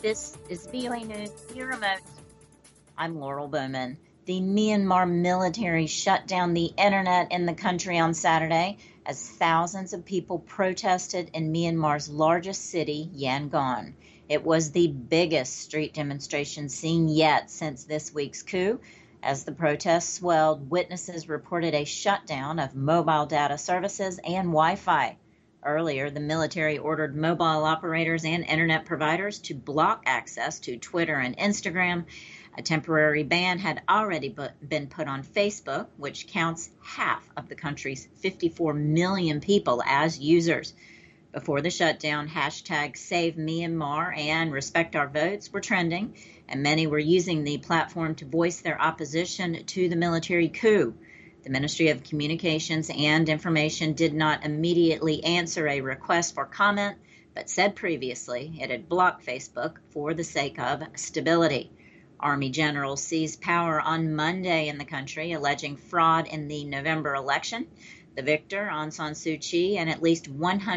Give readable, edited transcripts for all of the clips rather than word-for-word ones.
This is VOA News via remote. I'm Laurel Bowman. The Myanmar military shut down the internet in the country on Saturday as thousands of people protested in Myanmar's largest city, Yangon. It was the biggest street demonstration seen yet since this week's coup. As the protests swelled, witnesses reported a shutdown of mobile data services and Wi-Fi. Earlier, the military ordered mobile operators and internet providers to block access to Twitter and Instagram. A temporary ban had already been put on Facebook, which counts half of the country's 54 million people as users. Before the shutdown, hashtags Save Myanmar and Respect Our Votes were trending, and many were using the platform to voice their opposition to the military coup. The Ministry of Communications and Information did not immediately answer a request for comment, but said previously it had blocked Facebook for the sake of stability. Army generals seized power on Monday in the country, alleging fraud in the November election. The victor, Aung San Suu Kyi, and at least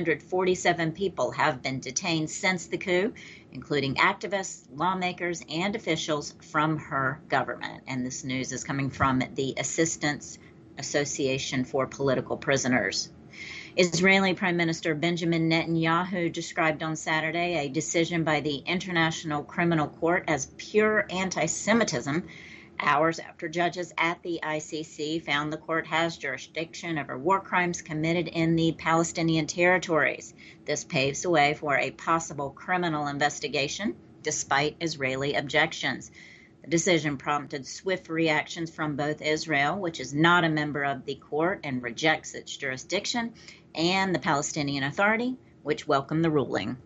147 people have been detained since the coup, including activists, lawmakers, and officials from her government. And this news is coming from the Assistance Association for Political Prisoners. Israeli Prime Minister Benjamin Netanyahu described on Saturday a decision by the International Criminal Court as pure anti-Semitism, hours after judges at the ICC found the court has jurisdiction over war crimes committed in the Palestinian territories. This paves the way for a possible criminal investigation, despite Israeli objections. The decision prompted swift reactions from both Israel, which is not a member of the court and rejects its jurisdiction, and the Palestinian Authority, which welcomed the ruling.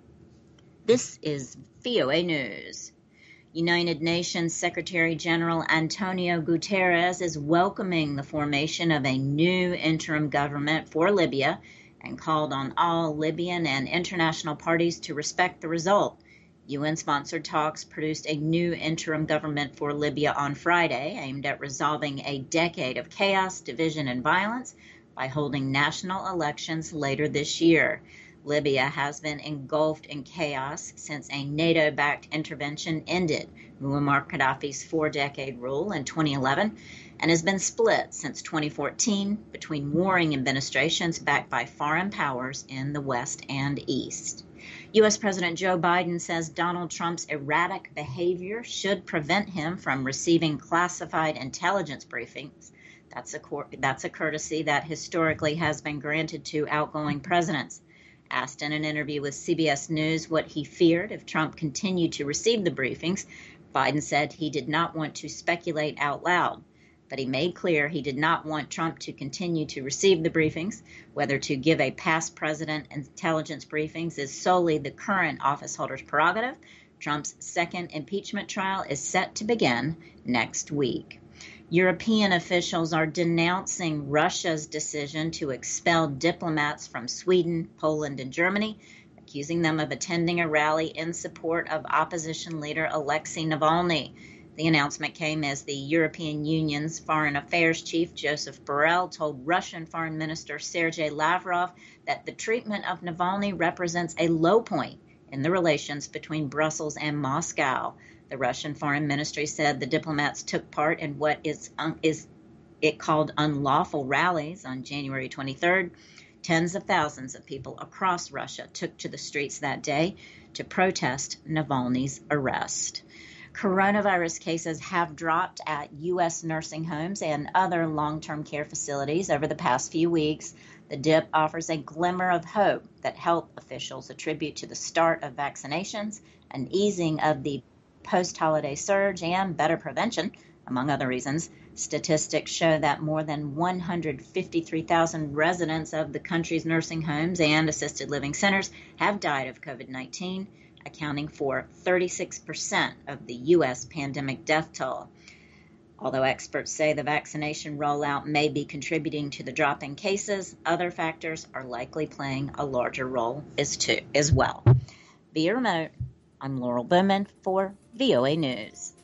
This is VOA News. United Nations Secretary General Antonio Guterres is welcoming the formation of a new interim government for Libya and called on all Libyan and international parties to respect the result. UN-sponsored talks produced a new interim government for Libya on Friday, aimed at resolving a decade of chaos, division, and violence by holding national elections later this year. Libya has been engulfed in chaos since a NATO-backed intervention ended Muammar Gaddafi's four-decade rule in 2011 and has been split since 2014 between warring administrations backed by foreign powers in the West and East. U.S. President Joe Biden says Donald Trump's erratic behavior should prevent him from receiving classified intelligence briefings. That's a courtesy that historically has been granted to outgoing presidents. Asked in an interview with CBS News what he feared if Trump continued to receive the briefings, Biden said he did not want to speculate out loud. But he made clear he did not want Trump to continue to receive the briefings. Whether to give a past president intelligence briefings is solely the current office holder's prerogative. Trump's second impeachment trial is set to begin next week. European officials are denouncing Russia's decision to expel diplomats from Sweden, Poland, and Germany, accusing them of attending a rally in support of opposition leader Alexei Navalny. The announcement came as the European Union's Foreign Affairs Chief Joseph Borrell told Russian Foreign Minister Sergei Lavrov that the treatment of Navalny represents a low point in the relations between Brussels and Moscow. The Russian Foreign Ministry said the diplomats took part in what is it called unlawful rallies on January 23rd. Tens of thousands of people across Russia took to the streets that day to protest Navalny's arrest. Coronavirus cases have dropped at U.S. nursing homes and other long-term care facilities over the past few weeks. The dip offers a glimmer of hope that health officials attribute to the start of vaccinations, an easing of the post-holiday surge, and better prevention, among other reasons. Statistics show that more than 153,000 residents of the country's nursing homes and assisted living centers have died of COVID-19, accounting for 36% of the U.S. pandemic death toll. Although experts say the vaccination rollout may be contributing to the drop in cases, other factors are likely playing a larger role as well. Via remote, I'm Laurel Bowman for VOA News.